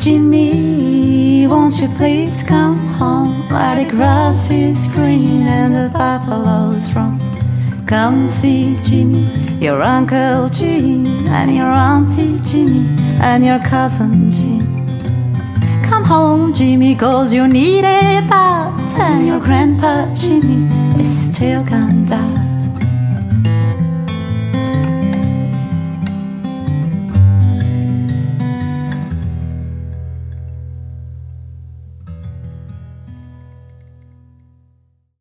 Jimmy, won't you please come home where the grass is green and the buffaloes roam? Come see Jimmy, your Uncle Jim, and your Auntie Jimmy, and your cousin Jim. Come home, Jimmy, 'cause you need a bath, and your Grandpa Jimmy is still gonna die.